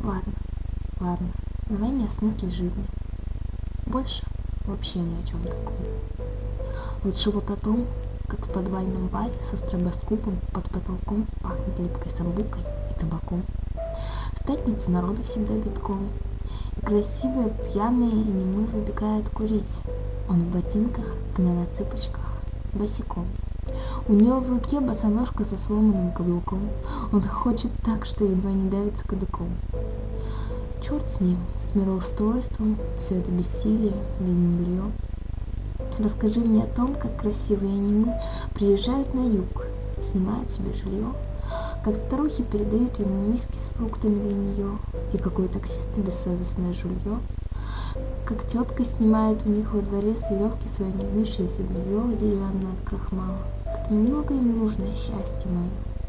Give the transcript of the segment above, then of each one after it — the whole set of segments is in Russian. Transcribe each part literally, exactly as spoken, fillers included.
Ладно, ладно, давай не о смысле жизни. Больше вообще ни о чем таком. Лучше вот о том, как в подвальном баре со стробоскопом под потолком пахнет липкой самбукой и табаком. В пятницу народу всегда битком, и красивые, пьяные и немые выбегают курить. Он в ботинках, она на цыпочках, босиком. У нее в руке босоножка со сломанным каблуком. Он хочет так, что едва не давится кадыком. Черт с ним, с мироустройством, все это бессилие, гнилье. Расскажи мне о том, как красивые анимы приезжают на юг, снимают себе жилье, как старухи передают ему миски с фруктами для нее, и какой таксист бессовестное жулье, как тетка снимает у них во дворе с веревки свое негнущееся белье деревянное от крахмала, как немного им нужно счастье мое,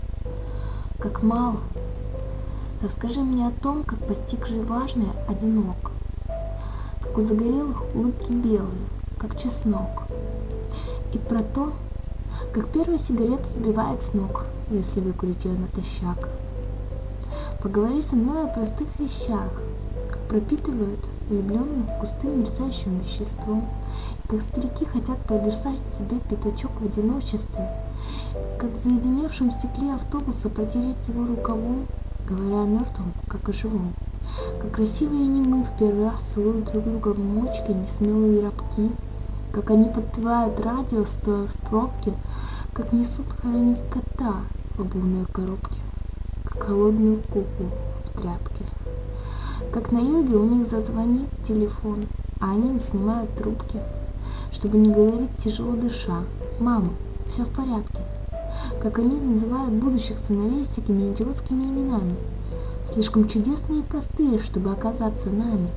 как мало. Расскажи мне о том, как постигший важное одинок, как у загорелых улыбки белые, как чеснок, и про то, как первая сигарета сбивает с ног, если выкурить ее натощак. Поговори со мной о простых вещах, как пропитывают влюбленных густым мерцающим веществом, и как старики хотят продышать себе пятачок в одиночестве, как в заединевшем стекле автобуса протереть его рукавом, говоря о мертвом, как о живом. Как красивые немы в первый раз целуют друг друга в мочке, несмелые рабки, как они подпевают радио, стоя в пробке, как несут хоронить кота в обувной коробке, как холодную куклу в тряпке. Как на юге у них зазвонит телефон, а они не снимают трубки, чтобы не говорить тяжело дыша: «Мама, все в порядке». Как они называют будущих сыновей всякими идиотскими именами, слишком чудесные и простые, чтобы оказаться нами.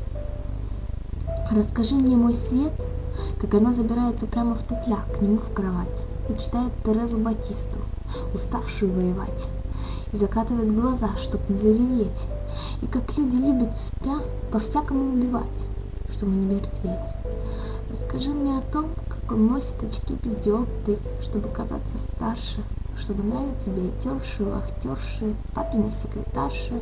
Расскажи мне, мой свет, как она забирается прямо в туфлях к нему в кровать и читает Терезу Батисту, уставшую воевать, и закатывает глаза, чтоб не зареветь, и как люди любят спя по-всякому убивать, чтобы не мертветь. Расскажи мне о том, как он носит очки без диоптрий, чтобы казаться старше, чтобы нравиться билетерши, вахтерши, папиной секретарши.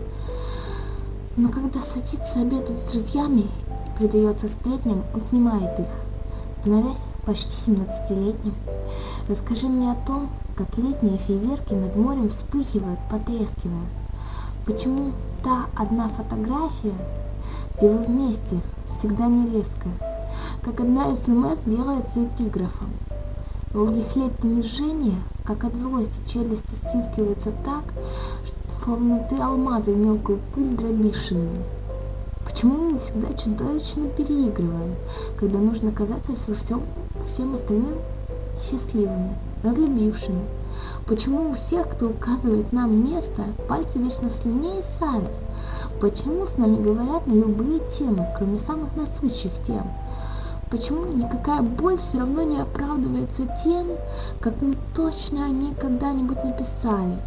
Но когда садится обедать с друзьями и предается сплетням, он снимает их, становясь почти семнадцатилетним. Расскажи мне о том, как летние фейерверки над морем вспыхивают, потрескивая. Почему та одна фотография, где вы вместе, всегда не резко, как одна СМС делается эпиграфом. Долгих лет унижения, как от злости челюсти стискиваются так, что словно ты алмазы в мелкую пыль дробишь ими. Почему мы всегда чудовищно переигрываем, когда нужно казаться всем, всем остальным счастливыми, разлюбившими? Почему у всех, кто указывает нам место, пальцы вечно в слюне и сале? Почему с нами говорят на любые темы, кроме самых насущих тем? Почему никакая боль все равно не оправдывается тем, как мы точно о ней когда-нибудь написали?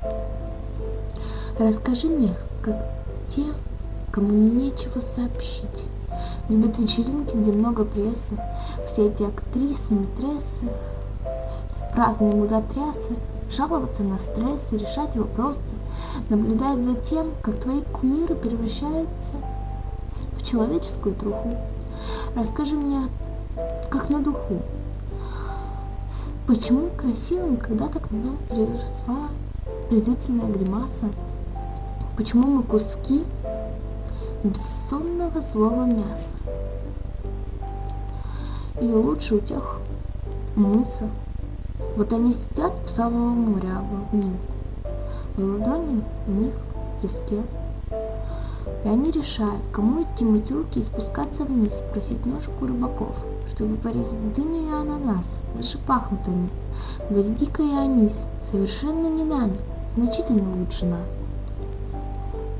Расскажи мне, как те, кому нечего сообщить, любят вечеринки, где много прессы, все эти актрисы, митрессы, праздные мудотрясы, жаловаться на стресс и решать вопросы, наблюдать за тем, как твои кумиры превращаются в человеческую труху. Расскажи мне, как на духу, почему красивым когда-то к нам приросла презрительная гримаса, почему мы куски бессонного злого мяса, или лучше у тех мыса. Вот они сидят у самого моря обним, в ладони у них в песке, и они решают, кому идти мыть руки и спускаться вниз, просить ножик у рыбаков, чтобы порезать дыню и ананас. Даже пахнут они, гвоздика и анис, совершенно не нами, значительно лучше нас.